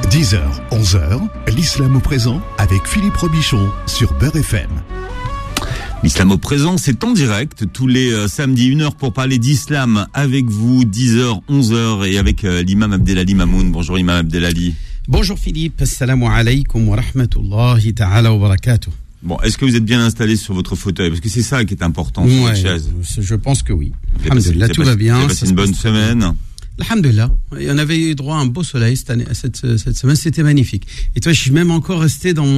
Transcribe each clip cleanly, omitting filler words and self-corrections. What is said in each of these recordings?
10h, 11h, l'islam au présent avec Philippe Robichon sur Beurre FM. L'islam au présent, c'est en direct tous les samedis, 1h pour parler d'islam avec vous, 10h, 11h et avec l'imam Abdelali Mamoun. Bonjour imam Abdelali. Bonjour Philippe, assalamu alaikum wa rahmatullahi ta'ala wa barakatuh. Bon, est-ce que vous êtes bien installé sur votre fauteuil? Parce que c'est ça qui est important sur votre chaise. Je pense que oui. Alhamdulillah, tout va bien. Vous avez passé une bonne semaine? Alhamdulillah. On avait eu droit à un beau soleil cette semaine, c'était magnifique. Et toi, je suis même encore resté dans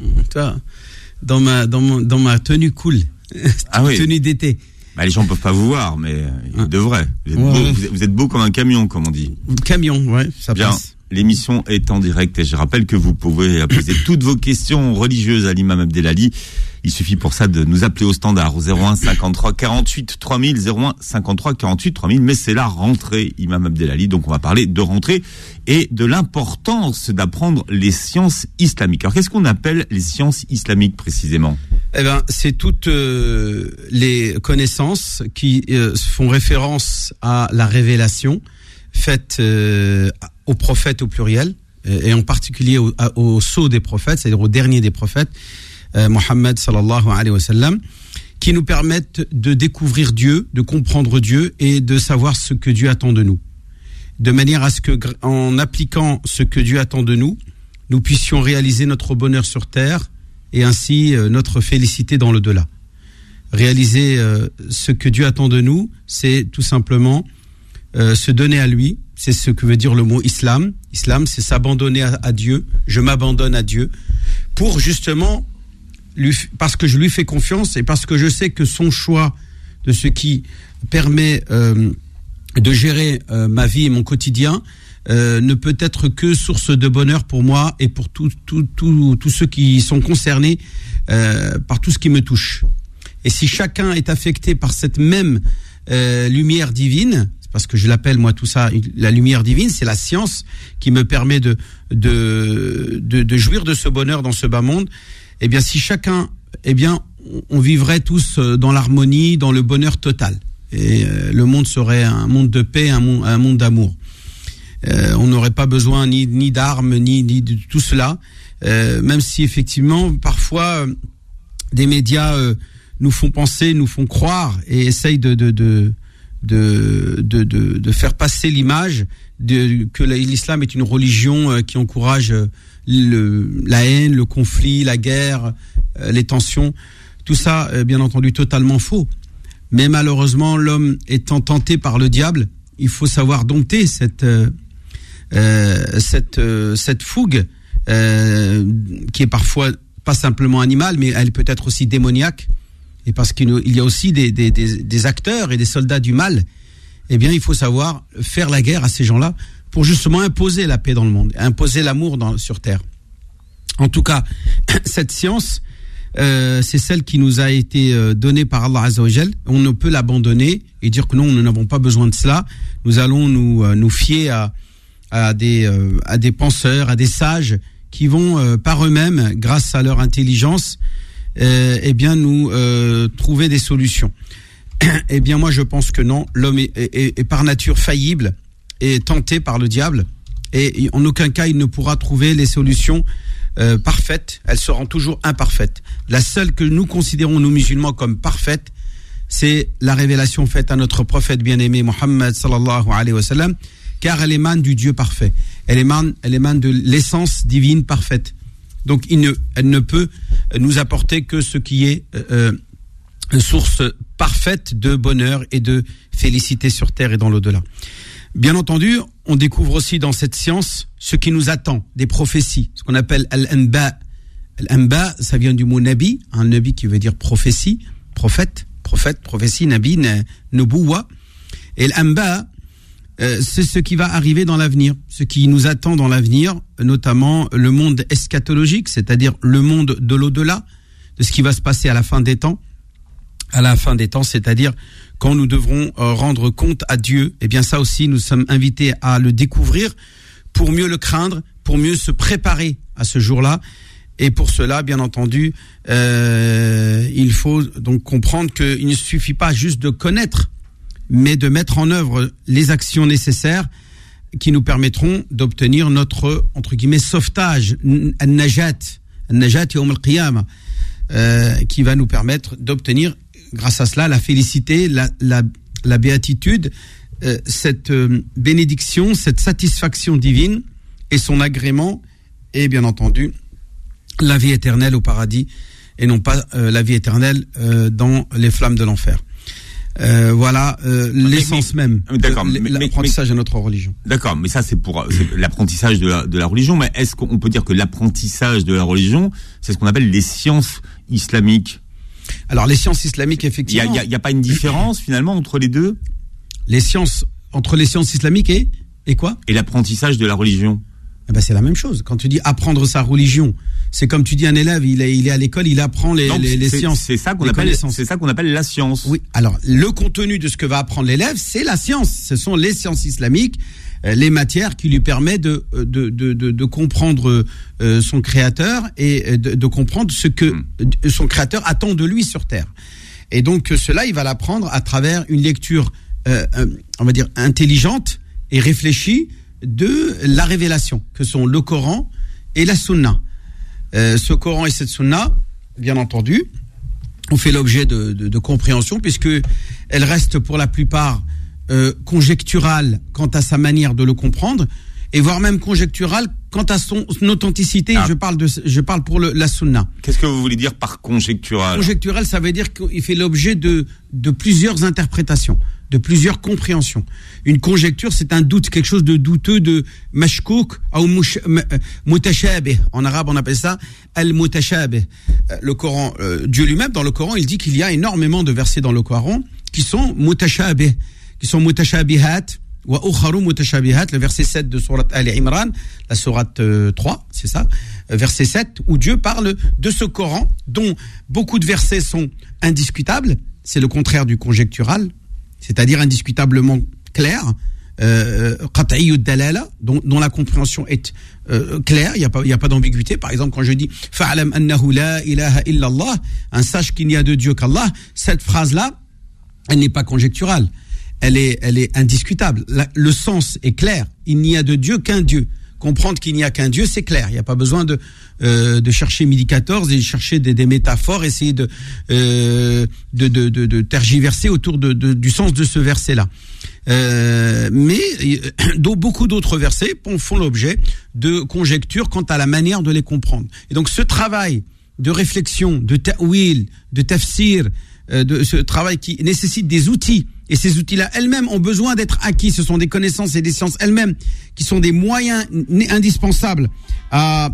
ma tenue cool. Ah oui. Tenue d'été. Bah, les gens peuvent pas vous voir, mais ils devraient. Vous êtes beau comme un camion, comme on dit. Camion, ouais, ça bien. Passe. L'émission est en direct et je rappelle que vous pouvez poser toutes vos questions religieuses à l'imam Abdelali. Il suffit pour ça de nous appeler au standard au 01 53 48 3000, 01 53 48 3000. Mais c'est la rentrée, imam Abdelali. Donc on va parler de rentrée et de l'importance d'apprendre les sciences islamiques. Alors qu'est-ce qu'on appelle les sciences islamiques précisément? Eh ben, c'est toutes les connaissances qui font référence à la révélation faite aux prophètes au pluriel, et en particulier au sceau des prophètes, c'est-à-dire au dernier des prophètes, Mohammed sallallahu alayhi wa sallam, qui nous permettent de découvrir Dieu, de comprendre Dieu et de savoir ce que Dieu attend de nous. De manière à ce que, en appliquant ce que Dieu attend de nous, nous puissions réaliser notre bonheur sur terre et ainsi notre félicité dans l'au-delà. Réaliser ce que Dieu attend de nous, c'est tout simplement se donner à lui, c'est ce que veut dire le mot islam. Islam, c'est s'abandonner à Dieu. Je m'abandonne à Dieu pour justement, parce que je lui fais confiance et parce que je sais que son choix de ce qui permet de gérer ma vie et mon quotidien ne peut être que source de bonheur pour moi et pour tous ceux qui sont concernés par tout ce qui me touche. Et si chacun est affecté par cette même lumière divine, parce que je l'appelle moi tout ça la lumière divine, c'est la science qui me permet de jouir de ce bonheur dans ce bas monde. Eh bien, si chacun, on vivrait tous dans l'harmonie, dans le bonheur total. Et le monde serait un monde de paix, un monde d'amour. On n'aurait pas besoin ni d'armes, ni de tout cela. Même si effectivement, parfois, des médias nous font penser, nous font croire et essayent de faire passer l'image que l'islam est une religion qui encourage la haine, le conflit, la guerre, les tensions. Tout ça, bien entendu, totalement faux. Mais malheureusement, l'homme étant tenté par le diable, il faut savoir dompter cette fougue qui est parfois pas simplement animale, mais elle peut être aussi démoniaque. Et parce qu'il y a aussi des acteurs et des soldats du mal, eh bien, il faut savoir faire la guerre à ces gens-là pour justement imposer la paix dans le monde, imposer l'amour sur terre. En tout cas, cette science, c'est celle qui nous a été donnée par Allah Azza wa Jal. On ne peut l'abandonner et dire que non, nous n'avons pas besoin de cela. Nous allons nous fier à des penseurs, à des sages qui vont par eux-mêmes, grâce à leur intelligence, nous trouver des solutions. Eh bien, moi, je pense que non. L'homme est par nature faillible et tenté par le diable. Et en aucun cas, il ne pourra trouver les solutions parfaites. Elles seront toujours imparfaites. La seule que nous considérons, nous musulmans, comme parfaite, c'est la révélation faite à notre prophète bien-aimé, Mohammed sallallahu alayhi wa sallam, car elle émane du Dieu parfait. Elle émane de l'essence divine parfaite. Donc, elle ne peut nous apporter que ce qui est source parfaite de bonheur et de félicité sur terre et dans l'au-delà. Bien entendu, on découvre aussi dans cette science ce qui nous attend, des prophéties, ce qu'on appelle al-anba. Al-anba, ça vient du mot nabi, un nabi qui veut dire prophétie, prophète, prophétie, nabi, nubuwa. Et l'anba, c'est ce qui va arriver dans l'avenir, ce qui nous attend dans l'avenir, notamment le monde eschatologique, c'est-à-dire le monde de l'au-delà, de ce qui va se passer à la fin des temps. À la fin des temps, c'est-à-dire quand nous devrons rendre compte à Dieu. Eh bien, ça aussi, nous sommes invités à le découvrir pour mieux le craindre, pour mieux se préparer à ce jour-là. Et pour cela, bien entendu, il faut donc comprendre qu'il ne suffit pas juste de connaître, mais de mettre en œuvre les actions nécessaires qui nous permettront d'obtenir notre, entre guillemets, sauvetage, al-najat yawm al-qiyamah, qui va nous permettre d'obtenir, grâce à cela, la félicité, la béatitude, cette bénédiction, cette satisfaction divine et son agrément, et bien entendu, la vie éternelle au paradis, et non pas la vie éternelle dans les flammes de l'enfer. Voilà l'essence même de l'apprentissage de notre religion. D'accord, mais ça c'est pour l'apprentissage de la religion. Mais est-ce qu'on peut dire que l'apprentissage de la religion, c'est ce qu'on appelle les sciences islamiques? Alors les sciences islamiques, effectivement. Il y a pas une différence finalement entre les deux? Entre les sciences islamiques et quoi? Et l'apprentissage de la religion. Eh ben c'est la même chose. Quand tu dis apprendre sa religion, c'est comme tu dis un élève, il est à l'école, il apprend les sciences. C'est ça qu'on appelle la science. Oui. Alors le contenu de ce que va apprendre l'élève, c'est la science. Ce sont les sciences islamiques, les matières qui lui permettent de comprendre son créateur et de comprendre ce que son créateur attend de lui sur terre. Et donc cela, il va l'apprendre à travers une lecture, on va dire intelligente et réfléchie de la révélation, que sont le Coran et la Sunna. Ce Coran et cette Sunna, bien entendu, ont fait l'objet de compréhension, puisque elles restent pour la plupart conjecturales quant à sa manière de le comprendre, et voire même conjecturales quant à son authenticité. Je parle pour la Sunna. Qu'est-ce que vous voulez dire par conjectural? Conjectural, ça veut dire qu'il fait l'objet de plusieurs interprétations, de plusieurs compréhensions. Une conjecture, c'est un doute, quelque chose de douteux, de mashkouk ou mutashabih. En arabe, on appelle ça al-mutashabih. Le Coran, Dieu lui-même, dans le Coran, il dit qu'il y a énormément de versets dans le Coran qui sont mutashabih, qui sont mutashabihat, wa ukharu mutashabihat, le verset 7 de sourate Al-Imran, la sourate 3, c'est ça, verset 7, où Dieu parle de ce Coran, dont beaucoup de versets sont indiscutables, c'est le contraire du conjectural, c'est-à-dire indiscutablement clair, qat'iyyu dalala, dont la compréhension est claire, il y a pas d'ambiguïté. Par exemple, quand je dis fa'alam annahu la ilaha illa Allah, sache qu'il n'y a de Dieu qu'Allah, cette phrase-là, elle n'est pas conjecturale, elle est indiscutable. Le sens est clair, il n'y a de Dieu qu'un Dieu. Comprendre qu'il n'y a qu'un Dieu, c'est clair. Il n'y a pas besoin de chercher midi 14 et de chercher des métaphores, essayer de tergiverser autour du sens de ce verset-là. Mais beaucoup d'autres versets font l'objet de conjectures quant à la manière de les comprendre. Et donc ce travail de réflexion, de ta'wil, de tafsir, de ce travail qui nécessite des outils, et ces outils-là elles-mêmes ont besoin d'être acquis. Ce sont des connaissances et des sciences elles-mêmes qui sont des moyens indispensables à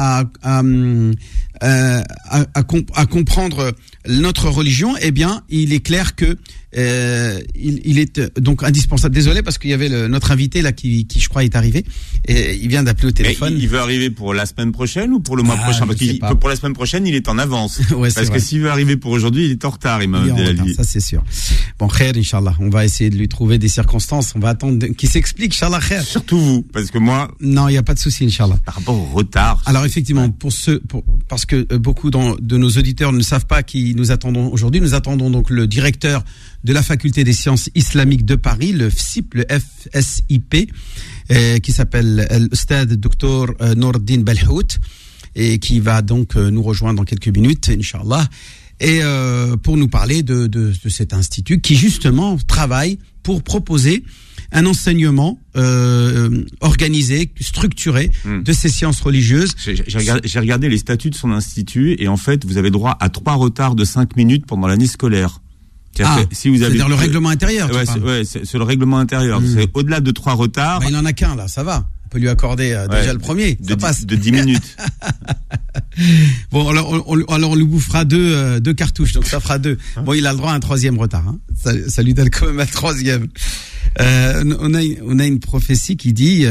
comprendre notre religion. Eh bien, il est clair que il est donc indispensable. Désolé parce qu'il y avait notre invité là qui je crois est arrivé et il vient d'appeler au téléphone. Il veut arriver pour la semaine prochaine ou pour le mois prochain? Parce que pour la semaine prochaine, il est en avance. Ouais, parce que s'il veut arriver pour aujourd'hui, il est en retard. Ça c'est sûr. Bon, khair, Inch'Allah. On va essayer de lui trouver des circonstances. On va attendre qu'il s'explique, Inch'Allah, khair. Surtout vous, parce que moi. Non, il n'y a pas de souci, Inch'Allah. Par rapport au retard. Alors effectivement, parce que beaucoup de nos auditeurs ne savent pas qui nous attendons aujourd'hui. Nous attendons donc le directeur de la faculté des sciences islamiques de Paris, le FSIP, le FSIP, qui s'appelle l'Ustad Dr Nourdine Belhout, et qui va donc nous rejoindre dans quelques minutes, Inch'Allah, et pour nous parler de cet institut qui justement travaille pour proposer un enseignement organisé, structuré de ces sciences religieuses. J'ai regardé les statuts de son institut et en fait, vous avez droit à 3 retards de 5 minutes pendant l'année scolaire. C'est-à-dire le règlement intérieur. C'est le règlement intérieur. C'est au-delà de 3 retards. Il n'en a qu'un là, ça va. On peut lui accorder déjà le premier. Ça passe. De 10 minutes. Bon, alors on lui bouffera deux cartouches, donc ça fera 2. Bon, il a le droit à un 3e retard. Hein. Ça lui donne quand même un 3e. On a une prophétie qui dit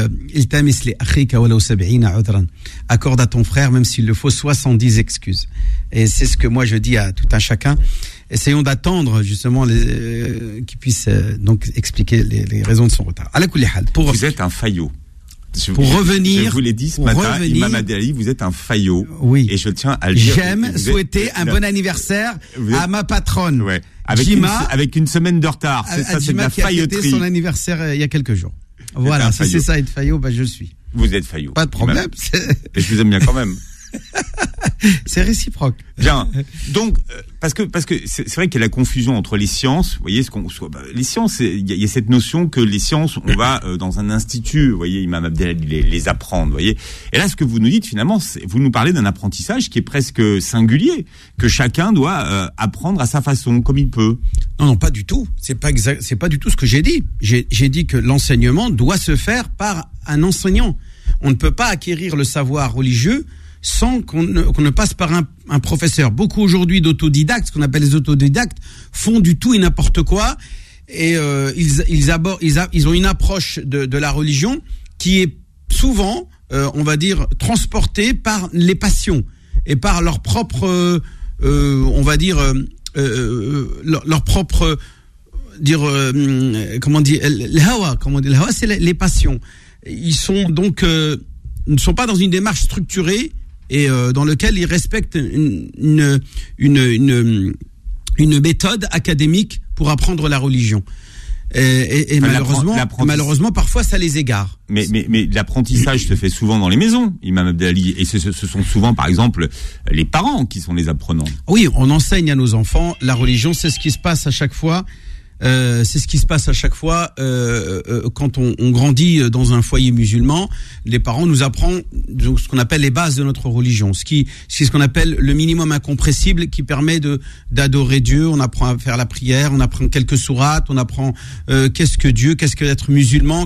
accorde à ton frère même s'il le faut 70 excuses. Et c'est ce que moi je dis à tout un chacun. Essayons d'attendre justement qu'il puisse donc expliquer les raisons de son retard. Vous êtes un faillot. Je vous l'ai dit ce matin, Imam Abdelali, vous êtes un faillot. Oui. Et je tiens à le dire. J'aime souhaiter un bon anniversaire à ma patronne. Ouais. Jima, avec une semaine de retard. C'est ça, c'est de la failloterie. Jima qui a fêté son anniversaire il y a quelques jours. Voilà, si c'est ça être Fayot, je suis. Vous êtes Fayot. Pas de problème. Et je vous aime bien quand même. C'est réciproque. Bien. Donc, parce que c'est vrai qu'il y a la confusion entre les sciences. Vous voyez, les sciences, il y a cette notion que les sciences, on va dans un institut. Vous voyez, Imam Abdelali les apprendre. Vous voyez. Et là, ce que vous nous dites finalement, vous nous parlez d'un apprentissage qui est presque singulier, que chacun doit apprendre à sa façon, comme il peut. Non, pas du tout. C'est pas exact. C'est pas du tout ce que j'ai dit. J'ai dit que l'enseignement doit se faire par un enseignant. On ne peut pas acquérir le savoir religieux sans qu'on ne passe par un professeur. Beaucoup aujourd'hui d'autodidactes, ce qu'on appelle les autodidactes, font du tout et n'importe quoi, et ils ont une approche de la religion qui est souvent, on va dire, transportée par les passions et par leur propre, on va dire, leur propre, comment dire, le hawa, le hawa, c'est les passions. Ils sont donc ne sont pas dans une démarche structurée et dans lequel ils respectent une méthode académique pour apprendre la religion. Et malheureusement, parfois, ça les égare. Mais l'apprentissage se fait souvent dans les maisons, Imam Abdelali, et ce sont souvent, par exemple, les parents qui sont les apprenants. Oui, on enseigne à nos enfants la religion, c'est ce qui se passe à chaque fois. Quand on grandit dans un foyer musulman. Les parents nous apprennent ce qu'on appelle les bases de notre religion, c'est ce qu'on appelle le minimum incompressible qui permet d'adorer Dieu. On apprend à faire la prière, on apprend quelques sourates, on apprend qu'est-ce que Dieu, qu'est-ce que d'être musulman,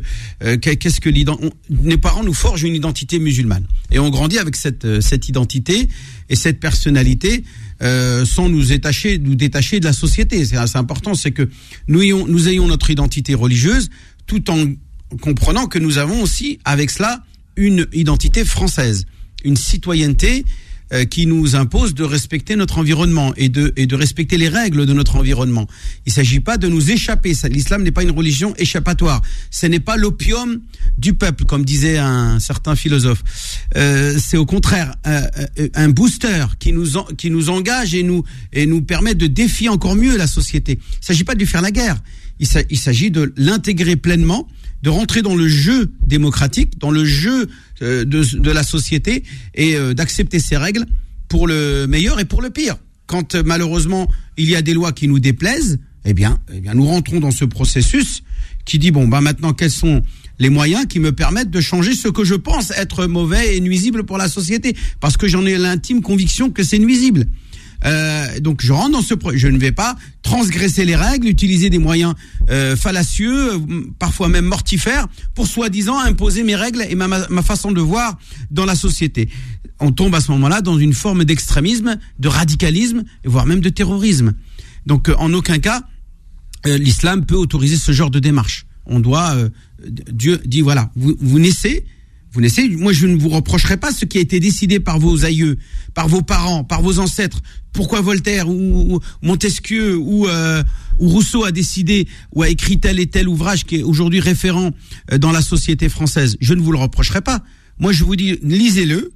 les parents nous forgent une identité musulmane et on grandit avec cette identité et cette personnalité. Sans nous détacher de la société. C'est assez important, c'est que nous ayons notre identité religieuse tout en comprenant que nous avons aussi avec cela une identité française, une citoyenneté qui nous impose de respecter notre environnement et de respecter les règles de notre environnement. Il ne s'agit pas de nous échapper. L'islam n'est pas une religion échappatoire. Ce n'est pas l'opium du peuple, comme disait un certain philosophe. C'est au contraire un booster qui nous engage et nous permet de défier encore mieux la société. Il ne s'agit pas de lui faire la guerre. Il s'agit de l'intégrer pleinement, de rentrer dans le jeu démocratique, dans le jeu de la société et d'accepter ses règles pour le meilleur et pour le pire. Quand malheureusement il y a des lois qui nous déplaisent, eh bien nous rentrons dans ce processus qui dit maintenant quels sont les moyens qui me permettent de changer ce que je pense être mauvais et nuisible pour la société, parce que j'en ai l'intime conviction que c'est nuisible. Donc je rentre dans je ne vais pas transgresser les règles, utiliser des moyens fallacieux, parfois même mortifères, pour soi-disant imposer mes règles et ma façon de voir dans la société. On tombe à ce moment-là dans une forme d'extrémisme, de radicalisme, voire même de terrorisme. Donc en aucun cas, l'islam peut autoriser ce genre de démarche. On doit, Dieu dit voilà, vous naissez. Moi, je ne vous reprocherai pas ce qui a été décidé par vos aïeux, par vos parents, par vos ancêtres. Pourquoi Voltaire ou Montesquieu ou Rousseau a décidé ou a écrit tel et tel ouvrage qui est aujourd'hui référent dans la société française. Je ne vous le reprocherai pas. Moi, je vous dis, lisez-le,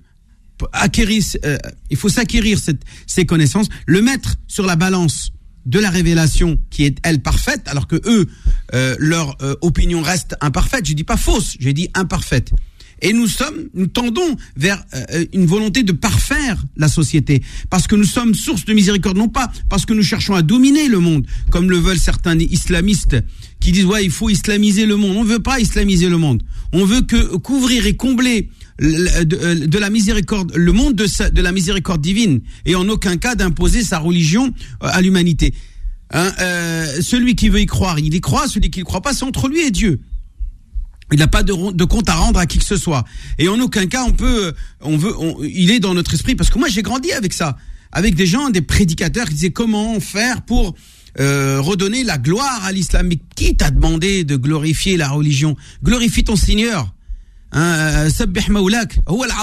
il faut s'acquérir ces connaissances, le mettre sur la balance de la révélation qui est, elle, parfaite, alors que eux, leur opinion reste imparfaite. Je dis pas fausse, je dis imparfaite. Et nous tendons vers une volonté de parfaire la société, parce que nous sommes source de miséricorde, non pas parce que nous cherchons à dominer le monde, comme le veulent certains islamistes qui disent il faut islamiser le monde. On ne veut pas islamiser le monde. On veut couvrir et combler de la miséricorde, le monde de la miséricorde divine, et en aucun cas d'imposer sa religion à l'humanité. Celui qui veut y croire, il y croit. Celui qui ne croit pas, c'est entre lui et Dieu. Il n'a pas de compte à rendre à qui que ce soit. Et en aucun cas, il est dans notre esprit. Parce que moi, j'ai grandi avec ça. Avec des gens, des prédicateurs qui disaient comment faire pour redonner la gloire à l'islam. Mais qui t'a demandé de glorifier la religion? Glorifie ton Seigneur. Sabbih Maoulak.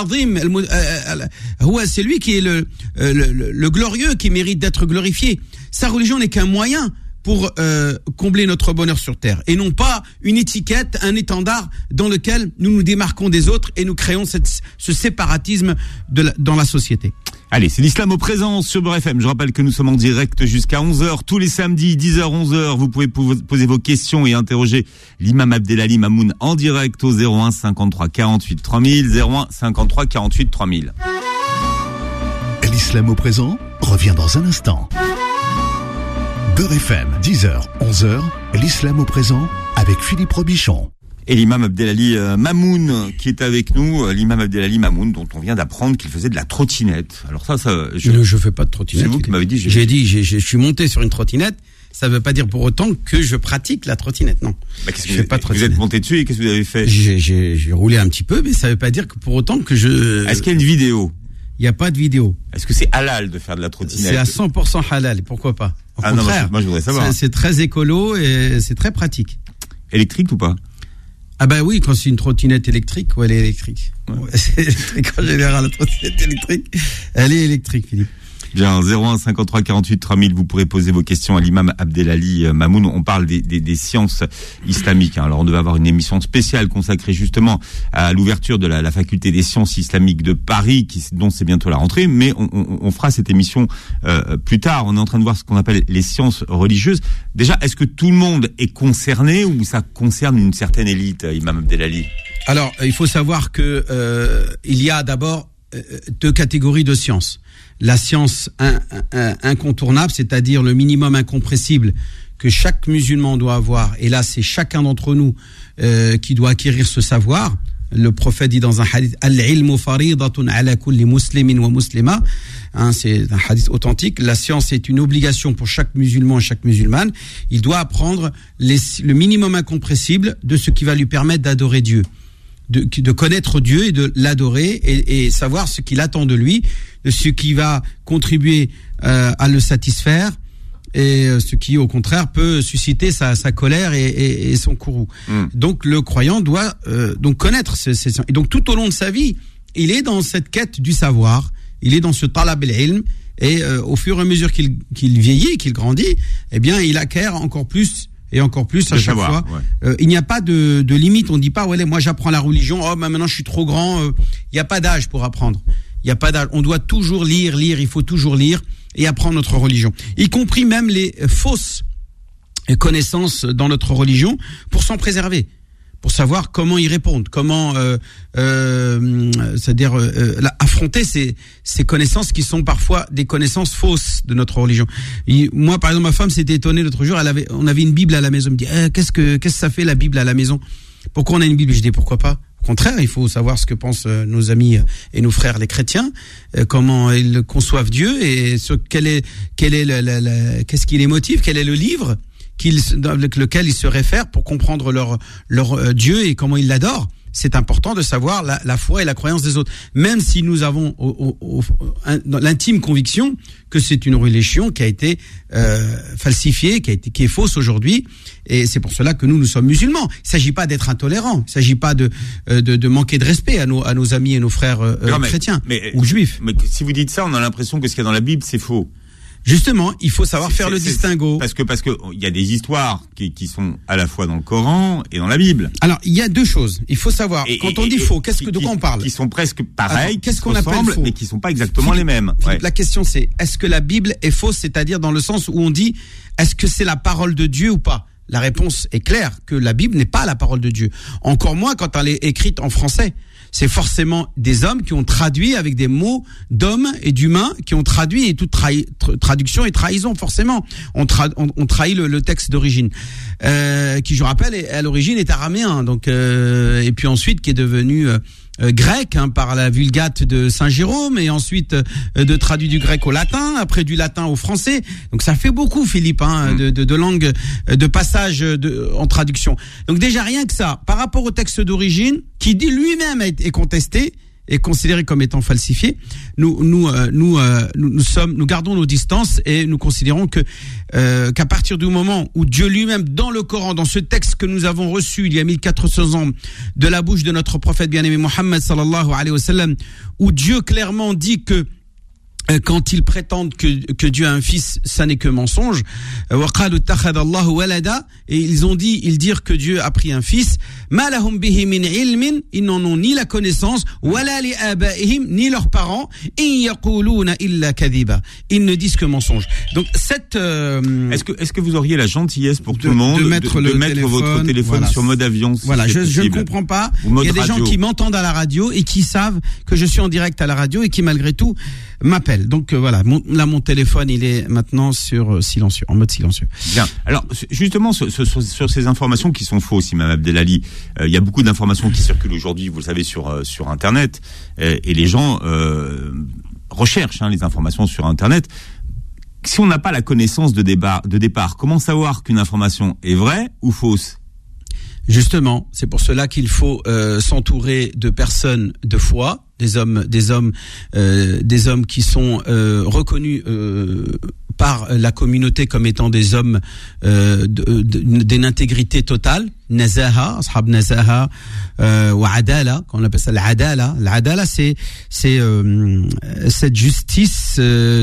C'est lui qui est le glorieux, qui mérite d'être glorifié. Sa religion n'est qu'un moyen pour combler notre bonheur sur terre, et non pas une étiquette, un étendard dans lequel nous nous démarquons des autres et nous créons ce séparatisme dans la société. Allez, c'est l'islam au présent sur Beurre FM. Je rappelle que nous sommes en direct jusqu'à 11h tous les samedis, 10h, 11h. Vous pouvez poser vos questions et interroger l'imam Abdelali Mamoun en direct au 01 53 48 3000, 01 53 48 3000. L'islam au présent revient dans un instant. Beurre FM, 10h, 11h, l'islam au présent avec Philippe Robichon. Et l'imam Abdelali Mamoun qui est avec nous, l'imam Abdelali Mamoun dont on vient d'apprendre qu'il faisait de la trottinette. Alors ça je fais pas de trottinette. C'est vous qui m'avez dit. Je suis monté sur une trottinette. Ça veut pas dire pour autant que je pratique la trottinette, non. Bah, vous êtes monté dessus et qu'est-ce que vous avez fait? J'ai roulé un petit peu, mais ça veut pas dire que pour autant que je. Est-ce qu'il y a une vidéo? Il n'y a pas de vidéo. Est-ce que c'est halal de faire de la trottinette? C'est à 100% halal, pourquoi pas? Au contraire, non, moi je voudrais savoir. C'est très écolo et c'est très pratique. Électrique ou pas? Ah bah oui, quand c'est une trottinette électrique, elle est électrique. Ouais. C'est électrique en général, la trottinette électrique, elle est électrique, Philippe. Bien, 01 53 48 3000, vous pourrez poser vos questions à l'imam Abdelali Mamoun. On parle des sciences islamiques. Alors, on devait avoir une émission spéciale consacrée justement à l'ouverture de la faculté des sciences islamiques de Paris, dont c'est bientôt la rentrée. Mais on fera cette émission plus tard. On est en train de voir ce qu'on appelle les sciences religieuses. Déjà, est-ce que tout le monde est concerné ou ça concerne une certaine élite, imam Abdelali? Alors, il faut savoir que il y a d'abord deux catégories de sciences. La science incontournable, c'est-à-dire le minimum incompressible que chaque musulman doit avoir. Et là, c'est chacun d'entre nous qui doit acquérir ce savoir. Le prophète dit dans un hadith, Al-ilmu faridatun ala kulli muslimin wa muslima. C'est un hadith authentique. La science est une obligation pour chaque musulman et chaque musulmane. Il doit apprendre le minimum incompressible de ce qui va lui permettre d'adorer Dieu. De connaître Dieu et de l'adorer et savoir ce qu'il attend de lui, de ce qui va contribuer à le satisfaire et ce qui au contraire peut susciter sa colère et son courroux. Donc le croyant doit donc connaître et donc tout au long de sa vie, il est dans cette quête du savoir, il est dans ce talab al-ilm et au fur et à mesure qu'il vieillit, qu'il grandit, eh bien il acquiert encore plus et encore plus à chaque fois. Ouais. Il n'y a pas de limite. On ne dit pas, ouais, moi j'apprends la religion, maintenant je suis trop grand. Il n'y a pas d'âge pour apprendre. Il n'y a pas d'âge. On doit toujours lire. Il faut toujours lire et apprendre notre religion. Y compris même les fausses connaissances dans notre religion pour s'en préserver. Pour savoir comment y répondre, comment c'est-à-dire affronter ces connaissances qui sont parfois des connaissances fausses de notre religion. Moi, par exemple, ma femme s'était étonnée l'autre jour, on avait une Bible à la maison. Elle me dit qu'est-ce que ça fait la Bible à la maison? Pourquoi on a une Bible? Je dis pourquoi pas? Au contraire, il faut savoir ce que pensent nos amis et nos frères les chrétiens, comment ils conçoivent Dieu et qu'est-ce qui les motive, quel est le livre avec lequel ils se réfèrent pour comprendre leur Dieu et comment ils l'adorent. C'est important de savoir la foi et la croyance des autres, même si nous avons l'intime conviction que c'est une religion qui a été falsifiée, qui est fausse aujourd'hui, et c'est pour cela que nous sommes musulmans. Il ne s'agit pas d'être intolérants, il ne s'agit pas de manquer de respect à nos amis et nos frères chrétiens ou juifs. Mais si vous dites ça, on a l'impression que ce qu'il y a dans la Bible, c'est faux. Justement, il faut savoir faire le distinguo. Parce que il y a des histoires qui sont à la fois dans le Coran et dans la Bible. Alors, il y a deux choses. Il faut savoir, quand on dit faux, de quoi on parle? Qui sont presque pareils, qu'est-ce qu'on appelle faux? Mais qui sont pas exactement les mêmes. Philippe, la question c'est, est-ce que la Bible est fausse? C'est-à-dire dans le sens où on dit, est-ce que c'est la parole de Dieu ou pas? La réponse est claire, que la Bible n'est pas la parole de Dieu. Encore moins quand elle est écrite en français. C'est forcément des hommes qui ont traduit avec des mots d'hommes et d'humains, qui ont traduit, et toute traduction et trahison, forcément. On trahit le texte d'origine, qui, je rappelle, à l'origine est araméen, donc et puis ensuite qui est devenu grec par la Vulgate de Saint Jérôme, et ensuite de traduit du grec au latin, après du latin au français. Donc ça fait beaucoup, Philippe, de langues, de passages en traduction. Donc déjà rien que ça, par rapport au texte d'origine, qui dit lui-même est contesté, est considéré comme étant falsifié, nous gardons nos distances et nous considérons qu'à partir du moment où Dieu lui-même, dans le Coran, dans ce texte que nous avons reçu il y a 1400 ans de la bouche de notre prophète bien-aimé Mohammed sallallahu alayhi wa sallam, où Dieu clairement dit que quand ils prétendent que Dieu a un fils, ça n'est que mensonge. Et ils dirent que Dieu a pris un fils. Ils n'en ont ni la connaissance, ni leurs parents. Ils ne disent que mensonge. Donc cette est-ce que vous auriez la gentillesse pour tout le monde de mettre votre téléphone sur mode avion? Voilà, je ne comprends pas. Il y a des gens qui m'entendent à la radio et qui savent que je suis en direct à la radio et qui malgré tout m'appellent. Donc voilà, mon téléphone il est maintenant sur silencieux, en mode silencieux. Bien. Alors justement sur ces informations qui sont fausses, Imam Abdelali, il y a beaucoup d'informations qui circulent aujourd'hui, vous le savez, sur Internet, et les gens recherchent les informations sur Internet. Si on n'a pas la connaissance de départ, comment savoir qu'une information est vraie ou fausse? Justement, c'est pour cela qu'il faut s'entourer de personnes de foi, des hommes qui sont reconnus par la communauté comme étant des hommes d'une intégrité totale, nazaha, ashab nazaha, wa adala, qu'on appelle ça l'adala. L'adala, c'est cette justice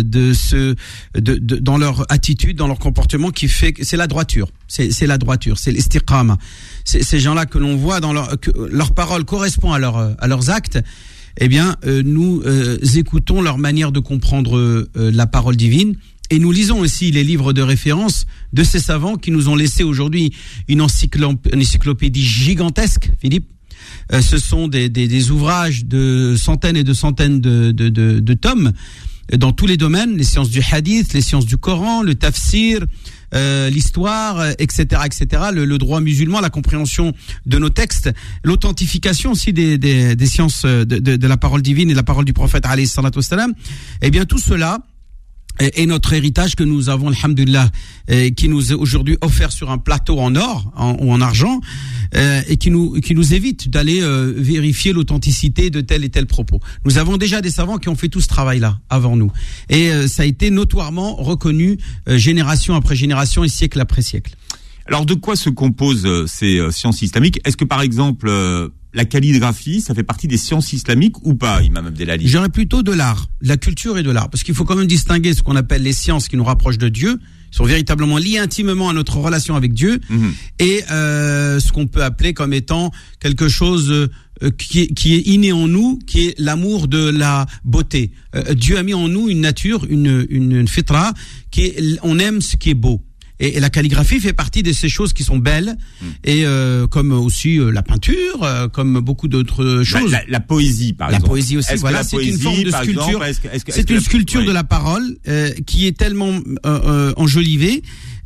dans leur attitude, dans leur comportement qui fait que c'est la droiture. C'est la droiture, c'est l'istiqama. C'est ces gens-là que l'on voit que leur parole correspond à leurs actes. Eh bien, nous écoutons leur manière de comprendre la parole divine. Et nous lisons aussi les livres de référence de ces savants qui nous ont laissé aujourd'hui une encyclopédie gigantesque, Philippe. Ce sont des ouvrages de centaines et de centaines de tomes dans tous les domaines, les sciences du hadith, les sciences du Coran, le tafsir, l'histoire, etc., le droit musulman, la compréhension de nos textes, l'authentification aussi des sciences de la parole divine et de la parole du prophète alayhi salatu wassalam. Eh bien, tout cela est notre héritage que nous avons, alhamdulillah, qui nous est aujourd'hui offert sur un plateau en or ou en argent, et qui nous évite d'aller vérifier l'authenticité de tel et tel propos. Nous avons déjà des savants qui ont fait tout ce travail-là avant nous, et ça a été notoirement reconnu génération après génération et siècle après siècle. Alors de quoi se composent ces sciences islamiques? Est-ce que par exemple la calligraphie, ça fait partie des sciences islamiques ou pas, Imam Abdelali? J'aurais plutôt de l'art, de la culture et de l'art, parce qu'il faut quand même distinguer ce qu'on appelle les sciences qui nous rapprochent de Dieu, sont véritablement liées intimement à notre relation avec Dieu, et ce qu'on peut appeler comme étant quelque chose qui est inné en nous, qui est l'amour de la beauté. Dieu a mis en nous une nature, une fitra, on aime ce qui est beau. Et la calligraphie fait partie de ces choses qui sont belles, et comme aussi la peinture, comme beaucoup d'autres choses. La poésie, par exemple. La poésie aussi, voilà, c'est une forme de sculpture. C'est une sculpture de la parole qui est tellement enjolivée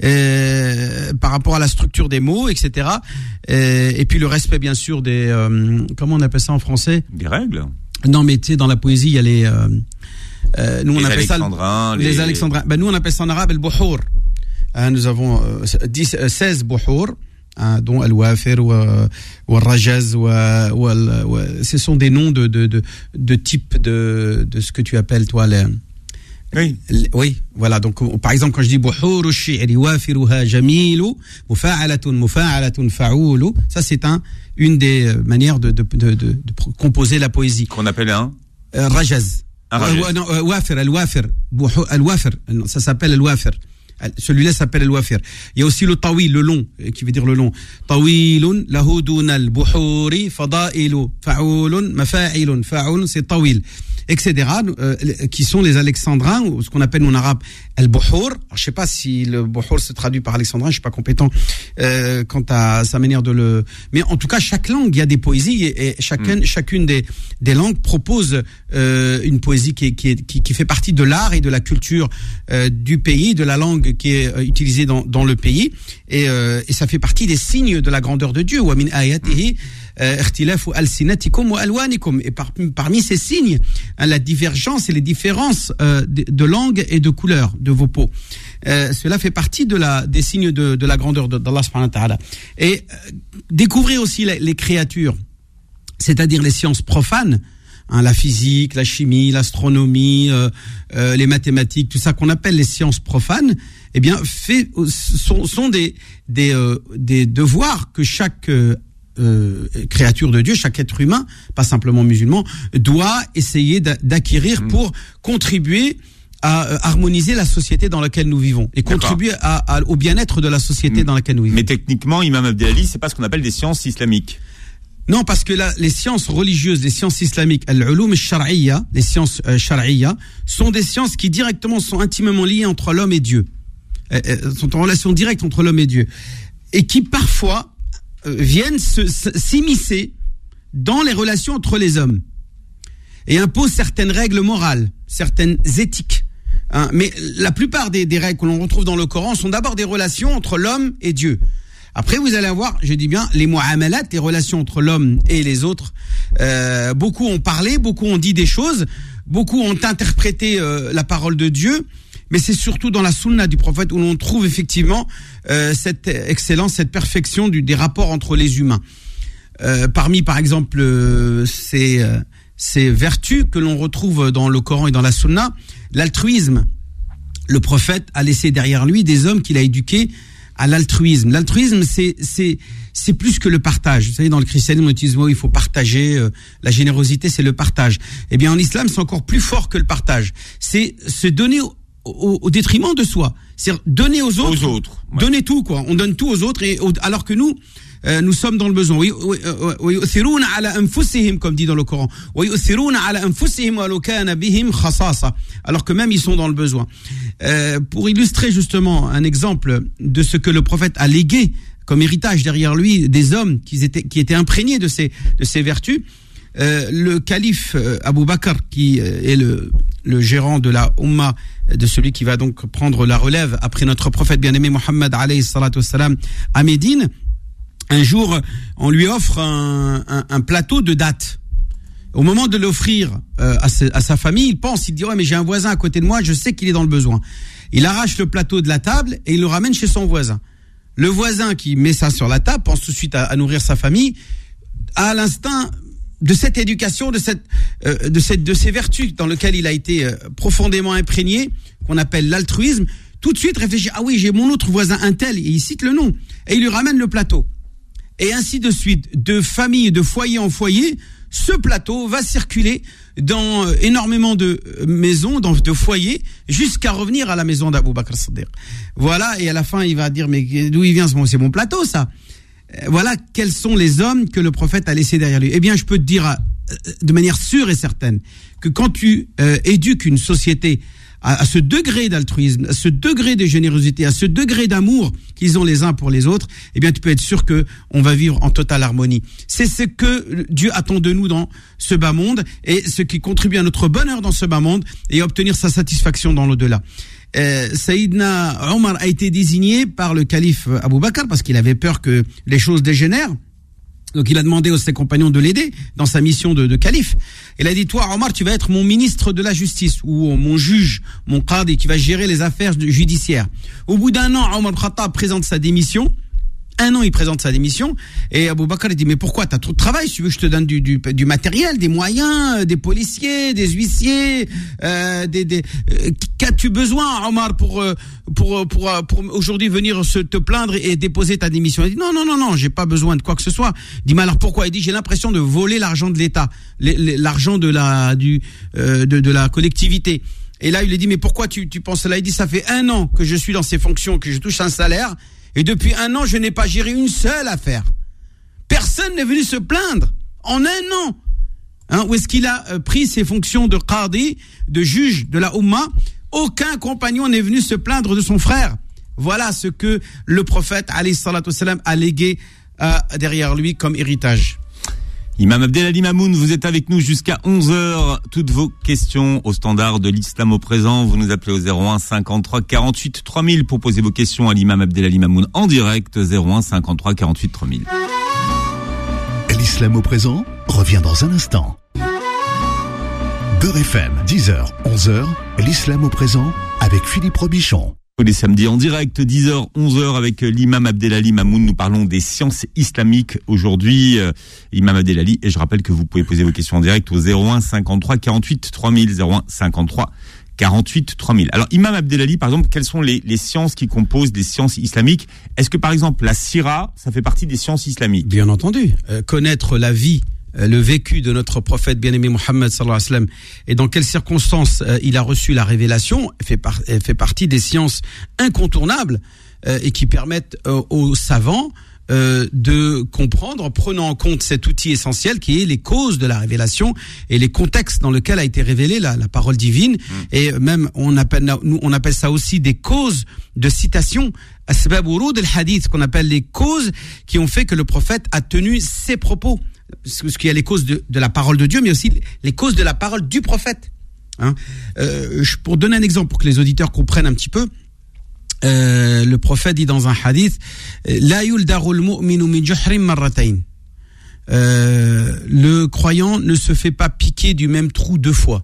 par rapport à la structure des mots, etc. Et puis le respect, bien sûr, des comment on appelle ça en français? Des règles. Non, mais tu sais, dans la poésie, il y a les nous on appelle ça les alexandrins. Ben nous on appelle ça en arabe al-buhur. Nous avons 16 buhur, dont Al-Wafir ou Al-Rajaz, ce sont des noms de type de ce que tu appelles toi oui, voilà. Donc par exemple quand je dis buhur ash-shi'ri wafiruha jamilu mufa'alatun fa'ulu, ça c'est une des manières de composer la poésie qu'on appelle un Rajaz. Wafir, Al-Wafir, Al-Wafir, ça s'appelle Al-Wafir. Celui-là s'appelle Al-Wafir. Il y a aussi le tawil, le long, qui veut dire le long. Tawilun lahu dunal buhuri fada'ilu fa'ulun mafa'ilun fa'ulun, c'est tawil, etc. Qui sont les alexandrins, ou ce qu'on appelle en arabe al-buhur. Je sais pas si le buhur se traduit par alexandrin, je suis pas compétent quant à sa manière de le. Mais en tout cas, chaque langue, il y a des poésies, et chacune des langues propose une poésie qui fait partie de l'art et de la culture du pays, de la langue qui est utilisée dans le pays, et ça fait partie des signes de la grandeur de Dieu. Wa min ayatihi ikhtilafu alsinatikum wa alwanikum, et parmi ces signes, la divergence et les différences de langue et de couleur de vos peaux. Cela fait partie des signes de la grandeur d'Allah subhanahu wa ta'ala. Et découvrir aussi les créatures, c'est-à-dire les sciences profanes, la physique, la chimie, l'astronomie, les mathématiques, tout ça qu'on appelle les sciences profanes, sont des devoirs que chaque créature de Dieu, chaque être humain, pas simplement musulman, doit essayer d'acquérir pour contribuer à harmoniser la société dans laquelle nous vivons et contribuer au bien-être de la société dans laquelle nous vivons. Mais techniquement, Imam Abdelali, c'est pas ce qu'on appelle des sciences islamiques. Non, parce que là, les sciences religieuses, les sciences islamiques, al-ulum al-shar'iyya, les sciences shar'iyya, sont des sciences qui directement sont intimement liées entre l'homme et Dieu. Sont en relation directe entre l'homme et Dieu. Et qui parfois viennent s'immiscer dans les relations entre les hommes. Et imposent certaines règles morales, certaines éthiques. Hein, mais la plupart des règles que l'on retrouve dans le Coran sont d'abord des relations entre l'homme et Dieu. Après, vous allez avoir, je dis bien, les mu'amalat, les relations entre l'homme et les autres. Beaucoup ont parlé, beaucoup ont dit des choses, beaucoup ont interprété la parole de Dieu, mais c'est surtout dans la sunna du prophète où l'on trouve effectivement cette excellence, cette perfection des rapports entre les humains. Parmi, par exemple, ces vertus que l'on retrouve dans le Coran et dans la sunna, l'altruisme. Le prophète a laissé derrière lui des hommes qu'il a éduqués à l'altruisme. L'altruisme, c'est plus que le partage. Vous savez, dans le christianisme, on utilise le mot, il faut partager. La générosité, c'est le partage. Eh bien, en islam, c'est encore plus fort que le partage. C'est se donner au détriment de soi. C'est donner aux autres. Ouais. Donner tout, quoi. On donne tout aux autres, alors que nous sommes dans le besoin. Comme dit dans le Coran. Alors que même ils sont dans le besoin. Pour illustrer justement un exemple de ce que le prophète a légué comme héritage derrière lui des hommes qui étaient imprégnés de ces vertus, le calife Abu Bakr, qui est le gérant de la Ummah, de celui qui va donc prendre la relève après notre prophète bien-aimé Mohammed alayhi salatu wassalam à Médine, un jour, on lui offre un plateau de dattes. Au moment de l'offrir à sa famille, il dit « Ouais, mais j'ai un voisin à côté de moi, je sais qu'il est dans le besoin. » Il arrache le plateau de la table et il le ramène chez son voisin. Le voisin qui met ça sur la table pense tout de suite à nourrir sa famille, à l'instinct de cette éducation, de ces vertus dans lesquelles il a été profondément imprégné, qu'on appelle l'altruisme. Tout de suite réfléchit « Ah oui, j'ai mon autre voisin, un tel », et il cite le nom. Et il lui ramène le plateau. Et ainsi de suite, de famille, de foyer en foyer, ce plateau va circuler dans énormément de maisons, de foyers, jusqu'à revenir à la maison d'Abu Bakr as-Siddiq. Voilà, et à la fin, il va dire, mais d'où il vient? C'est mon plateau, ça. Voilà quels sont les hommes que le prophète a laissés derrière lui. Eh bien, je peux te dire de manière sûre et certaine que quand tu éduques une société à ce degré d'altruisme, à ce degré de générosité, à ce degré d'amour qu'ils ont les uns pour les autres, eh bien, tu peux être sûr que on va vivre en totale harmonie. C'est ce que Dieu attend de nous dans ce bas monde et ce qui contribue à notre bonheur dans ce bas monde et à obtenir sa satisfaction dans l'au-delà. Sayyidina Omar a été désigné par le calife Abu Bakr parce qu'il avait peur que les choses dégénèrent. Donc il a demandé à ses compagnons de l'aider dans sa mission de calife. Il a dit, toi Omar, tu vas être mon ministre de la justice ou mon juge, mon qadi qui va gérer les affaires judiciaires. Au bout d'un an, Omar Khattab présente sa démission. Un an, il présente sa démission. Et Abu Bakr dit, mais pourquoi? T'as trop de travail? Si tu veux que je te donne du matériel, des moyens, des policiers, des huissiers, qu'as-tu besoin, Omar, pour aujourd'hui venir te plaindre et déposer ta démission? Il dit, non, j'ai pas besoin de quoi que ce soit. Il dit, mais alors pourquoi? Il dit, j'ai l'impression de voler l'argent de l'État, l'argent de la collectivité. Et là, il lui dit, mais pourquoi tu penses cela? Il dit, ça fait 1 an que je suis dans ces fonctions, que je touche un salaire. Et depuis 1 an, je n'ai pas géré une seule affaire. Personne n'est venu se plaindre en 1 an. Où est-ce qu'il a pris ses fonctions de qadi, de juge de la Ummah? Aucun compagnon n'est venu se plaindre de son frère. Voilà ce que le prophète alayhi salatu wassalam a légué derrière lui comme héritage. Imam Abdelali Mamoun, vous êtes avec nous jusqu'à 11h. Toutes vos questions au standard de l'islam au présent, vous nous appelez au 01 53 48 3000 pour poser vos questions à l'imam Abdelali Mamoun en direct. 01 53 48 3000. L'islam au présent revient dans un instant. Beurre FM, 10h, 11h, l'islam au présent avec Philippe Robichon. Tous les samedis en direct, 10h, 11h avec l'imam Abdelali Mamoun. Nous parlons des sciences islamiques aujourd'hui. Imam Abdelali, et je rappelle que vous pouvez poser vos questions en direct au 01 53 48 3000, 01 53 48 3000. Alors, Imam Abdelali, par exemple, quelles sont les sciences qui composent des sciences islamiques? Est-ce que, par exemple, la sira, ça fait partie des sciences islamiques? Bien entendu. Connaître la vie, le vécu de notre prophète bien-aimé Mohammed sallallahu alayhi wa sallam et dans quelles circonstances il a reçu la révélation fait partie des sciences incontournables et qui permettent aux savants de comprendre, prenant en compte cet outil essentiel qui est les causes de la révélation et les contextes dans lesquels a été révélée la parole divine. Et même on appelle ça aussi des causes de citation, asbab urud al-hadith, qu'on appelle les causes qui ont fait que le prophète a tenu ses propos, ce qui est les causes de la parole de Dieu, mais aussi les causes de la parole du prophète. Pour donner un exemple, pour que les auditeurs comprennent un petit peu, le prophète dit dans un hadith, la yuldarul mu'minu min juhrin marratayn. Le croyant ne se fait pas piquer du même trou 2 fois.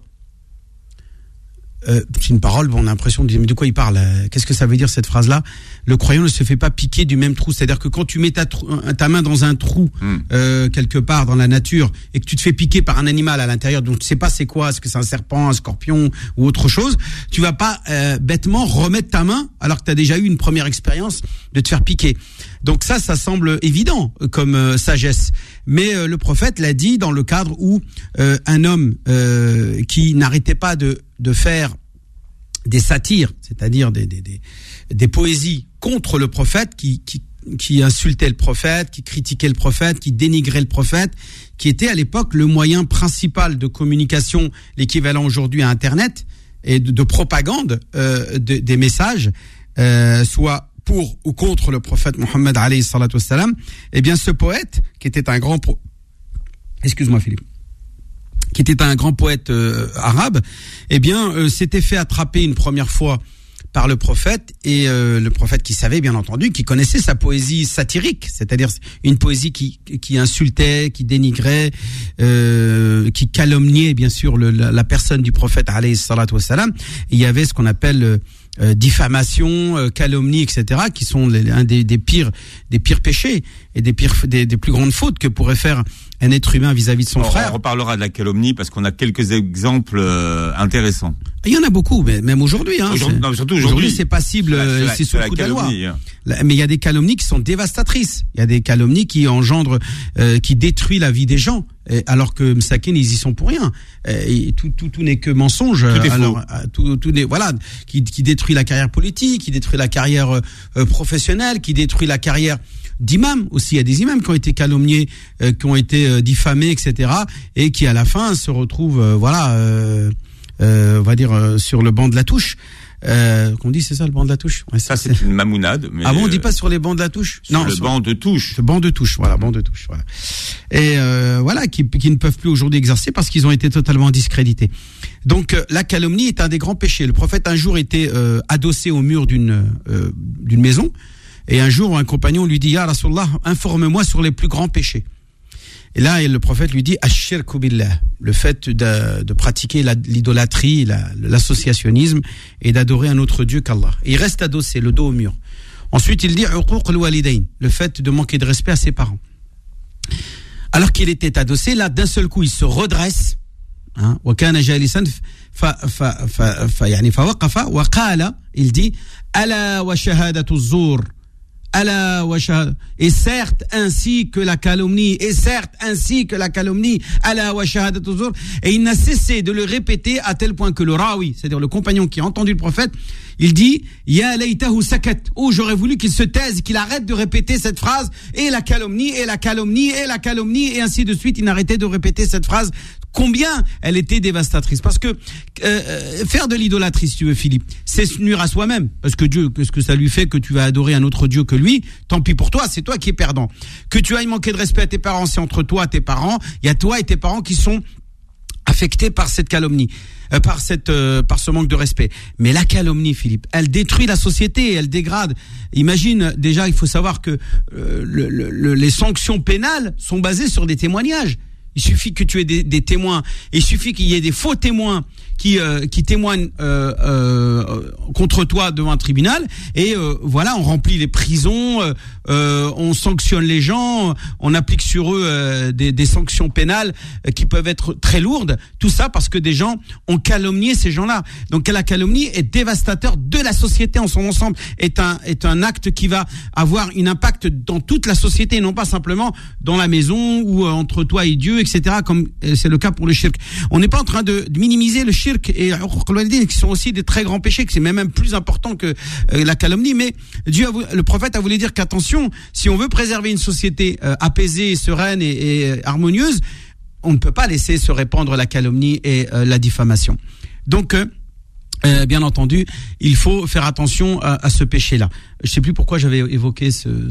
C'est une parole, on a l'impression de dire mais de quoi il parle? Qu'est-ce que ça veut dire cette phrase-là? Le croyant ne se fait pas piquer du même trou, c'est-à-dire que quand tu mets ta main dans un trou quelque part dans la nature et que tu te fais piquer par un animal à l'intérieur, dont tu sais pas c'est quoi, est-ce que c'est un serpent, un scorpion ou autre chose, tu vas pas bêtement remettre ta main alors que tu as déjà eu une première expérience de te faire piquer. Donc ça semble évident comme sagesse, mais le prophète l'a dit dans le cadre où un homme qui n'arrêtait pas de faire des satires, c'est-à-dire des poésies contre le prophète, qui insultait le prophète, qui critiquait le prophète, qui dénigrait le prophète, qui était à l'époque le moyen principal de communication, l'équivalent aujourd'hui à Internet, et de propagande des messages, soit pour ou contre le prophète Mohammed alayhi salatu wassalam. Eh bien, ce poète, qui était un grand excuse-moi Philippe, qui était un grand poète arabe, eh bien, s'était fait attraper une première fois par le prophète, et le prophète qui savait, bien entendu, qui connaissait sa poésie satirique, c'est-à-dire une poésie qui insultait, qui dénigrait, qui calomniait, bien sûr, la personne du prophète, alayhi salatu wassalam. Il y avait ce qu'on appelle diffamation, calomnie, etc., qui sont un des pires péchés et des plus grandes fautes que pourrait faire un être humain vis-à-vis de son frère. On reparlera de la calomnie parce qu'on a quelques exemples intéressants. Il y en a beaucoup, mais même aujourd'hui. Surtout aujourd'hui, c'est passible, c'est sous le coup de la loi. Mais il y a des calomnies qui sont dévastatrices. Il y a des calomnies qui engendrent, qui détruisent la vie des gens, alors que Msakin, ils y sont pour rien. Et tout n'est que mensonge. Tout est faux. Tout est, voilà, qui détruit la carrière politique, qui détruit la carrière professionnelle, qui détruit la carrière d'imams aussi. Il y a des imams qui ont été calomniés, qui ont été diffamés, etc., et qui à la fin se retrouvent, on va dire sur le banc de la touche. Qu'on dit, c'est ça, le banc de la touche? Ouais, ça, c'est une mamounade. Mais ah bon, on dit pas sur les bancs de la touche? Non, le banc de touche. Le banc de touche, voilà, banc de touche, voilà. Et voilà, qui ne peuvent plus aujourd'hui exercer parce qu'ils ont été totalement discrédités. Donc, la calomnie est un des grands péchés. Le prophète, un jour, était adossé au mur d'une maison, et un jour, un compagnon lui dit, Ya Rasulallah, informe-moi sur les plus grands péchés. Et là, le prophète lui dit, Ash-shirku billah, le fait de pratiquer l'idolâtrie, l'associationnisme, et d'adorer un autre Dieu qu'Allah. Et il reste adossé, le dos au mur. Ensuite, il dit, uquq al-walidayn, le fait de manquer de respect à ses parents. Alors qu'il était adossé, là, d'un seul coup, il se redresse, wa kana jalisan fawaqafa wa qala, il dit, ala wa shahadatu az-zur. Et certes ainsi que la calomnie, et il n'a cessé de le répéter à tel point que le rawi, c'est-à-dire le compagnon qui a entendu le prophète, il dit, ya laytahu sakat, j'aurais voulu qu'il se taise, qu'il arrête de répéter cette phrase, et la calomnie, et ainsi de suite. Il n'arrêtait de répéter cette phrase. Combien elle était dévastatrice. Parce que faire de l'idolâtrie, si tu veux, Philippe, c'est se nuire à soi-même. Parce que Dieu, qu'est-ce que ça lui fait que tu vas adorer un autre Dieu que lui? Tant pis pour toi, c'est toi qui es perdant. Que tu ailles manquer de respect à tes parents, c'est entre toi et tes parents. Il y a toi et tes parents qui sont affectés par cette calomnie, par ce manque de respect. Mais la calomnie, Philippe, elle détruit la société, elle dégrade. Imagine, déjà, il faut savoir que les sanctions pénales sont basées sur des témoignages. Il suffit que tu aies des témoins. Il suffit qu'il y ait des faux témoins qui témoignent contre toi devant un tribunal. Et voilà, on remplit les prisons, on sanctionne les gens, on applique sur eux des sanctions pénales qui peuvent être très lourdes. Tout ça parce que des gens ont calomnié ces gens-là. Donc la calomnie est dévastateur de la société en son ensemble. Est un acte qui va avoir un impact dans toute la société, et non pas simplement dans la maison ou entre toi et Dieu, etc., comme c'est le cas pour le shirk. On n'est pas en train de minimiser le shirk et qui sont aussi des très grands péchés, que c'est même plus important que la calomnie, mais le prophète a voulu dire qu'attention, si on veut préserver une société apaisée, sereine et harmonieuse, on ne peut pas laisser se répandre la calomnie et la diffamation. Donc bien entendu, il faut faire attention à ce péché-là. Je sais plus pourquoi j'avais évoqué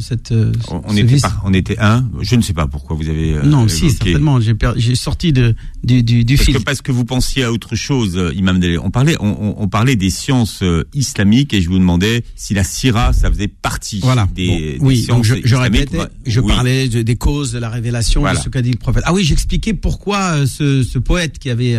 on était je ne sais pas pourquoi vous avez non, évoqué. Si, certainement, j'ai sorti du fil. Parce que vous pensiez à autre chose, Imam Delali. On parlait des sciences islamiques et je vous demandais si la sira, ça faisait partie des oui, sciences donc je islamiques. Je parlais des causes de la révélation, de ce qu'a dit le prophète. Ah oui, j'expliquais pourquoi ce poète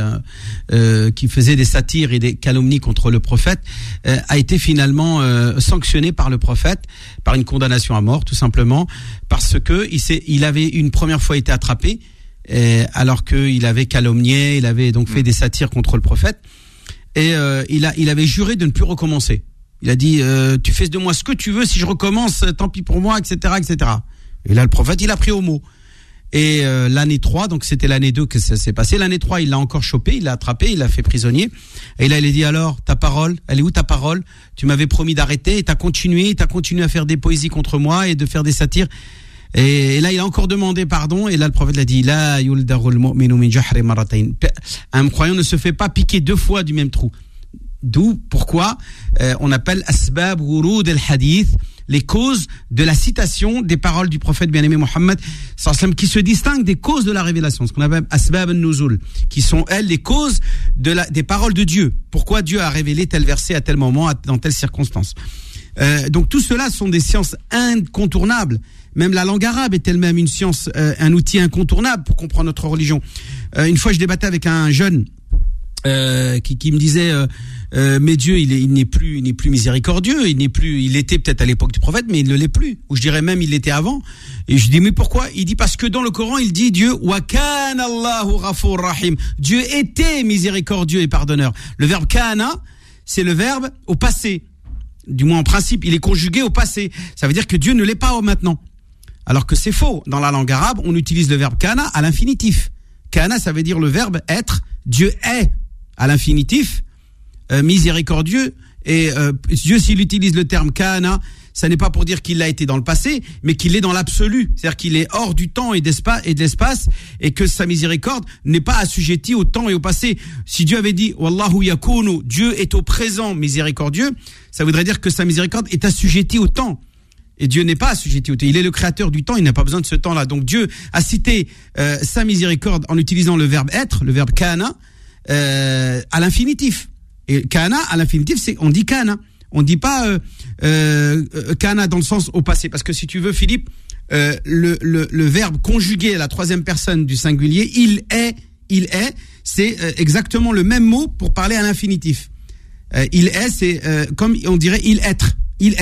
qui faisait des satires et des calomnies contre le prophète a été finalement sanctionné par le prophète, par une condamnation à mort, tout simplement, parce que il avait une première fois été attrapé, alors qu'il avait calomnié, il avait donc fait des satires contre le prophète, et il avait juré de ne plus recommencer. Il a dit tu fais de moi ce que tu veux, si je recommence, tant pis pour moi, etc., etc. Et là, le prophète, il a pris au mot. Et l'année 3, donc c'était l'année 2 que ça s'est passé. L'année 3, il l'a encore chopé, il l'a attrapé, il l'a fait prisonnier. Et là, il a dit, alors, ta parole, elle est où ta parole? Tu m'avais promis d'arrêter et t'as continué à faire des poésies contre moi et de faire des satires. Et là, il a encore demandé pardon. Et là, le prophète l'a dit, la yuldarul mu'minu min jahri marratayn. Un croyant ne se fait pas piquer 2 fois du même trou. D'où, pourquoi on appelle asbab wurud al-hadith, les causes de la citation des paroles du prophète bien-aimé Mohammed sallam, qui se distinguent des causes de la révélation, ce qu'on appelle asbab an-nuzul, qui sont elles les causes des paroles de Dieu. Pourquoi Dieu a révélé tel verset à tel moment, dans telle circonstance. Donc tout cela sont des sciences incontournables. Même la langue arabe est elle-même une science, un outil incontournable pour comprendre notre religion. Une fois, je débattais avec un jeune qui me disait mais Dieu il n'est plus miséricordieux, il était peut-être à l'époque du prophète, mais il ne l'est plus, ou je dirais même il l'était avant. Et je dis mais pourquoi? Il dit parce que dans le Coran il dit Dieu wa kana Allahu ghafur rahim, Dieu était miséricordieux et pardonneur. Le verbe kana, c'est le verbe au passé, du moins en principe il est conjugué au passé, ça veut dire que Dieu ne l'est pas maintenant, alors que c'est faux. Dans la langue arabe on utilise le verbe kana à l'infinitif. Kana, ça veut dire le verbe être. Dieu est à l'infinitif, miséricordieux, et Dieu, s'il utilise le terme kana, ça n'est pas pour dire qu'il l'a été dans le passé, mais qu'il est dans l'absolu, c'est-à-dire qu'il est hors du temps et de l'espace, et que sa miséricorde n'est pas assujettie au temps et au passé. Si Dieu avait dit wallahu yakunu, Dieu est au présent miséricordieux, ça voudrait dire que sa miséricorde est assujettie au temps. Et Dieu n'est pas assujetti au temps. Il est le créateur du temps, il n'a pas besoin de ce temps-là. Donc Dieu a cité sa miséricorde en utilisant le verbe être, le verbe kana, à l'infinitif. Et kana à l'infinitif, on dit kana. On ne dit pas kana dans le sens au passé. Parce que si tu veux, Philippe, le verbe conjugué à la 3e personne du singulier, il est, c'est exactement le même mot pour parler à l'infinitif. Il est, c'est comme on dirait il être.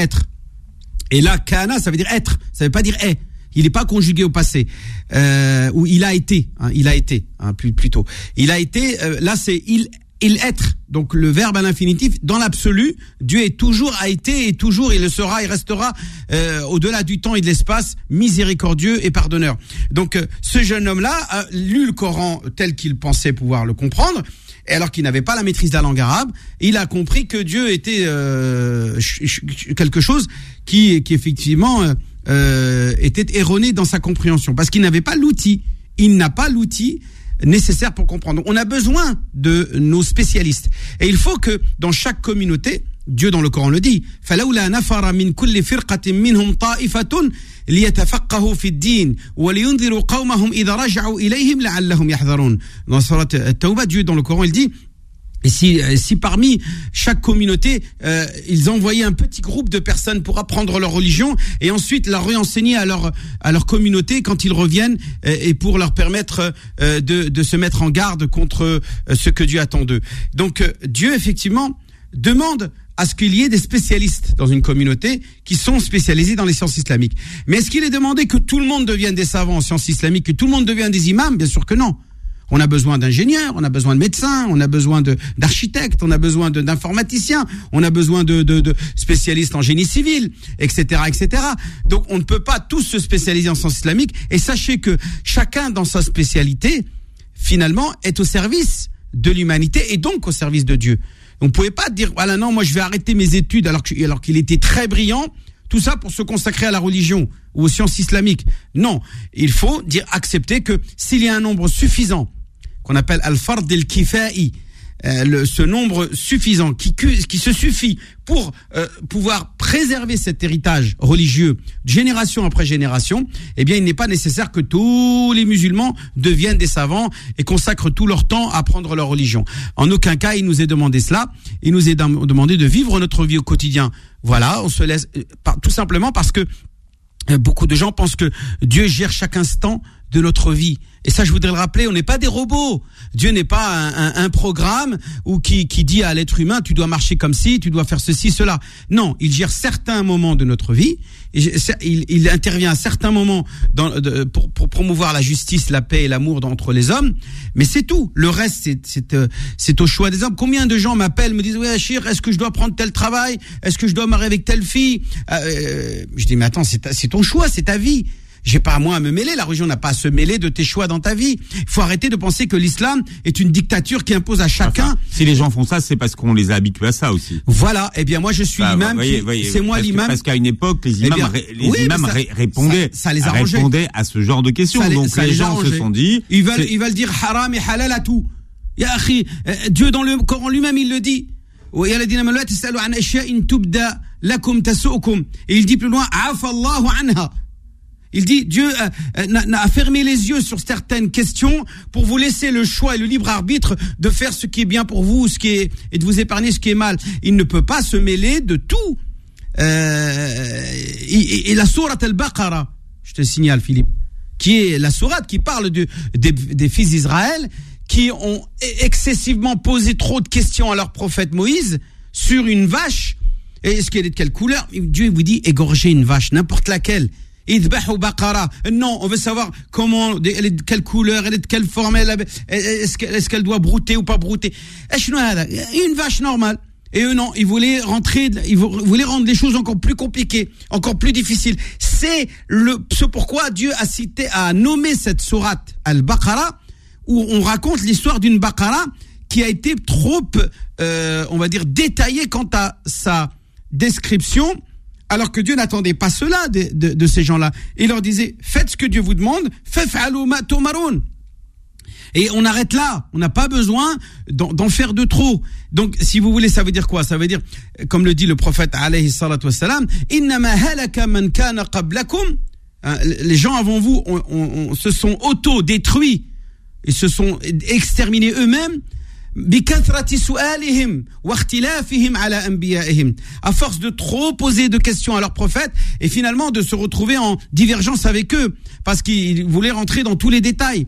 Et là, kana, ça veut dire être, ça veut pas dire est. Il n'est pas conjugué au passé. Ou il a été, plutôt. Il a été, là c'est il être. Donc le verbe à l'infinitif, dans l'absolu, Dieu est toujours, a été et toujours, il le sera, il restera au-delà du temps et de l'espace, miséricordieux et pardonneur. Donc ce jeune homme-là a lu le Coran tel qu'il pensait pouvoir le comprendre, et alors qu'il n'avait pas la maîtrise de la langue arabe, il a compris que Dieu était quelque chose qui effectivement était erroné dans sa compréhension, parce qu'il n'avait pas l'outil. Il n'a pas l'outil nécessaire pour comprendre. On a besoin de nos spécialistes. Et il faut que dans chaque communauté, Dieu dans le Coran le dit, فَلَوْلَا نَفَرَ مِنْ كُلِّ فِرْقَةٍ مِّنْهُمْ طَائِفَةٌ لِيَتَفَقَّهُوا فِي الدِّينِ وَلِيُنذِرُوا قَوْمَهُمْ إِذَا رَجَعُوا إِلَيْهِمْ لَعَلَّهُمْ يَحْذَرُونَ. Dans Surat At-Tawbah, Dieu dans le Coran il dit, Et si parmi chaque communauté, ils envoyaient un petit groupe de personnes pour apprendre leur religion et ensuite la réenseigner à leur communauté quand ils reviennent et pour leur permettre de se mettre en garde contre ce que Dieu attend d'eux. Donc Dieu effectivement demande à ce qu'il y ait des spécialistes dans une communauté qui sont spécialisés dans les sciences islamiques. Mais est-ce qu'il est demandé que tout le monde devienne des savants en sciences islamiques, que tout le monde devienne des imams? Bien sûr que non. On a besoin d'ingénieurs, on a besoin de médecins, on a besoin d'architectes, on a besoin d'informaticiens, on a besoin de spécialistes en génie civil, etc., etc. Donc on ne peut pas tous se spécialiser en sciences islamiques. Et sachez que chacun dans sa spécialité, finalement, est au service de l'humanité et donc au service de Dieu. On ne pouvait pas dire, voilà, non, moi je vais arrêter mes études alors qu'il était très brillant, tout ça pour se consacrer à la religion ou aux sciences islamiques. Non, il faut accepter que s'il y a un nombre suffisant, qu'on appelle al-fard al-kifa'i, ce nombre suffisant qui se suffit pour pouvoir préserver cet héritage religieux génération après génération, eh bien il n'est pas nécessaire que tous les musulmans deviennent des savants et consacrent tout leur temps à apprendre leur religion. En aucun cas il nous est demandé cela, il nous est demandé de vivre notre vie au quotidien. Voilà, on se laisse tout simplement parce que beaucoup de gens pensent que Dieu gère chaque instant de notre vie. Et ça, je voudrais le rappeler, on n'est pas des robots. Dieu n'est pas un programme qui dit à l'être humain, tu dois marcher comme ci, tu dois faire ceci, cela. Non, il gère certains moments de notre vie. Et il intervient à certains moments pour promouvoir la justice, la paix et l'amour entre les hommes. Mais c'est tout. Le reste, c'est au choix des hommes. Combien de gens m'appellent, me disent, ouais, Achir, est-ce que je dois prendre tel travail? Est-ce que je dois marier avec telle fille? Je dis, mais attends, c'est ton choix, c'est ta vie. J'ai pas à moi à me mêler, la religion n'a pas à se mêler de tes choix dans ta vie. Il faut arrêter de penser que l'islam est une dictature qui impose à chacun. Enfin, si les gens font ça, c'est parce qu'on les a habitués à ça aussi. Voilà, eh bien moi je suis l'imam, c'est moi l'imam. Parce qu'à une époque, les imams répondaient à ce genre de questions. Donc les gens se sont dit... Ils veulent dire haram et halal à tout. Ya akhi, Dieu dans le Coran lui-même il le dit. Et il dit plus loin, afa Allahu anha. Il dit, Dieu a fermé les yeux sur certaines questions pour vous laisser le choix et le libre arbitre de faire ce qui est bien pour vous, et de vous épargner ce qui est mal. Il ne peut pas se mêler de tout. Et la sourate al-Baqara, je te signale Philippe, qui est la sourate qui parle des fils d'Israël qui ont excessivement posé trop de questions à leur prophète Moïse sur une vache. Et est-ce qu'elle est de quelle couleur? Dieu vous dit, égorgez une vache, n'importe laquelle. Non, on veut savoir elle est de quelle couleur, elle est de quelle forme, est-ce qu'elle doit brouter ou pas brouter. Une vache normale. Et eux non, ils voulaient rendre les choses encore plus compliquées, encore plus difficiles. C'est ce pourquoi Dieu a nommé cette sourate Al-Baqara, où on raconte l'histoire d'une Baqara qui a été trop, on va dire, détaillée quant à sa description. Alors que Dieu n'attendait pas cela de ces gens-là. Il leur disait, faites ce que Dieu vous demande, faf'alu ma tu'marun. Et on arrête là. On n'a pas besoin d'en faire de trop. Donc, si vous voulez, ça veut dire quoi? Ça veut dire, comme le dit le prophète, alayhi salatu wassalam, innama halaka man kana qablakum. Les gens avant vous se sont auto-détruits et se sont exterminés eux-mêmes. À force de trop poser de questions à leurs prophètes et finalement de se retrouver en divergence avec eux parce qu'ils voulaient rentrer dans tous les détails.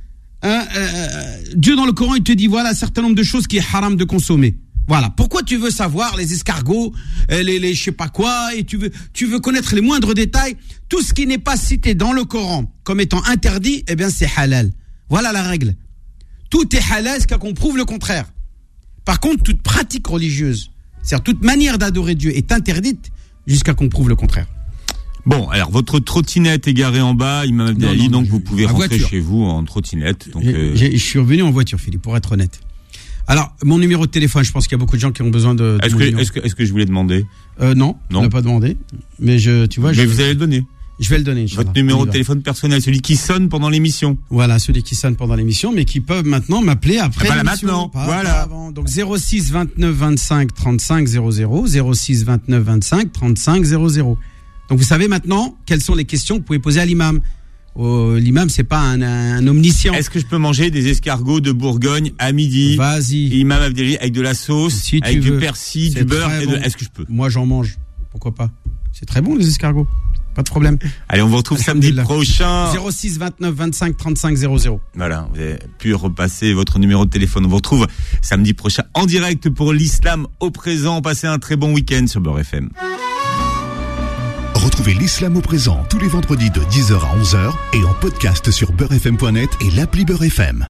Dieu dans le Coran il te dit voilà un certain nombre de choses qui est haram de consommer. Voilà. Pourquoi tu veux savoir les escargots, les je sais pas quoi, et tu veux connaître les moindres détails? Tout ce qui n'est pas cité dans le Coran comme étant interdit, eh bien c'est halal. Voilà la règle. Tout est halal jusqu'à qu'on prouve le contraire. Par contre, toute pratique religieuse, c'est-à-dire toute manière d'adorer Dieu est interdite jusqu'à qu'on prouve le contraire. Bon, alors votre trottinette est garée en bas, Imam Abdelali, donc vous pouvez rentrer chez vous en trottinette. Donc je suis revenu en voiture, Philippe, pour être honnête. Alors, mon numéro de téléphone, je pense qu'il y a beaucoup de gens qui ont besoin de est-ce que je voulais demander? Non, on n'a pas demandé. Mais tu vois. Mais vous allez le donner. Je vais le donner. Votre numéro de téléphone personnel, celui qui sonne pendant l'émission. Voilà, celui qui sonne pendant l'émission, mais qui peuvent maintenant m'appeler après l'émission. Voilà. Avant. Donc 06 29 25 35 00, 06 29 25 35 00. Donc vous savez maintenant quelles sont les questions que vous pouvez poser à l'imam. L'imam, c'est pas un omniscient. Est-ce que je peux manger des escargots de Bourgogne à midi? Vas-y. Imam Abdelali, avec de la sauce, Si tu avec du veux. persil, C'est du beurre. très bon. Est-ce que je peux? Moi, j'en mange. Pourquoi pas? C'est très bon, les escargots. Pas de problème. Allez, on vous retrouve samedi Alhamdulillah. prochain. 06 29 25 35 00. Voilà, vous avez pu repasser votre numéro de téléphone. On vous retrouve samedi prochain en direct pour l'islam au présent. Passez un très bon week-end sur Beurre FM. Retrouvez l'islam au présent tous les vendredis de 10h à 11h et en podcast sur beurrefm.net et l'appli Beurre FM.